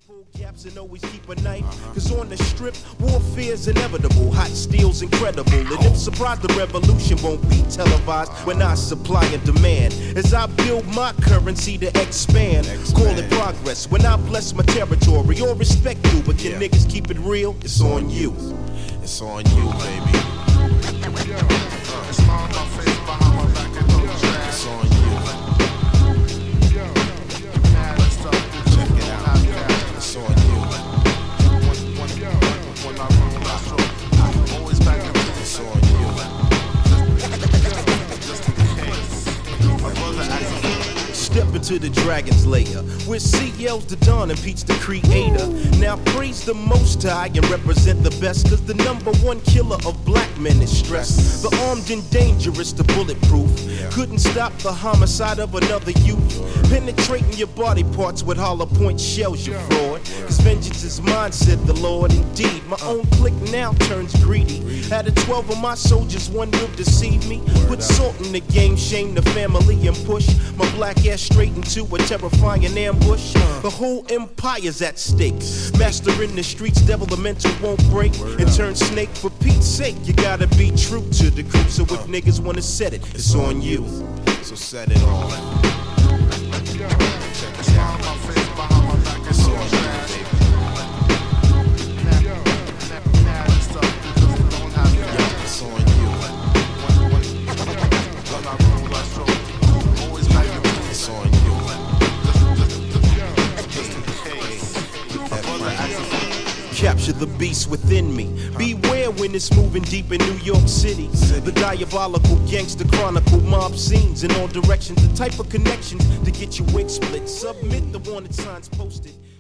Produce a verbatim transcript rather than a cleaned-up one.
Full gaps and always keep a knife. Cause on the strip, warfare's inevitable. Hot steel's incredible. And if surprised, the revolution won't be televised when I supply and demand. As I build my currency to expand, call it progress. When I bless my territory, or respect you, but can yeah. niggas keep it real? It's on you. It's on you, baby. It's on my face behind my back and don't drag. It's on you. Check it out. It's on you. When I roll, I stroke. I'm always back and forth. It's on you. Just in case. My brother acts. Step into the dragon's lair, where C L's the Don and Pete's the creator. Now praise the Most High and represent the best, cause the number one killer of black men is stress. The armed and dangerous, the bulletproof, couldn't stop the homicide of another youth. Penetrating your body parts with hollow point shells, you fraud. Cause vengeance is mine, said the Lord. Indeed, my own clique now turns greedy. Out of twelve of my soldiers, one will deceive me. Put salt in the game, shame the family, and push my black ass straight into a terrifying ambush. The whole empire's at stake. Master in the streets, devil the mental won't break and turn snake. For Pete's sake, you gotta be true to the crew. So if niggas wanna set it, it's on you. So set it on. Check it out. My face behind my back. It's on you, baby. It's on you. When I roll, I stroke. Always back and forth. It's on you. Capture the beast within me. Beware when it's moving deep in New York City. The diabolical gangster chronicle mob scenes in all directions. The type of connections to get your wig split. Submit the wanted signs posted.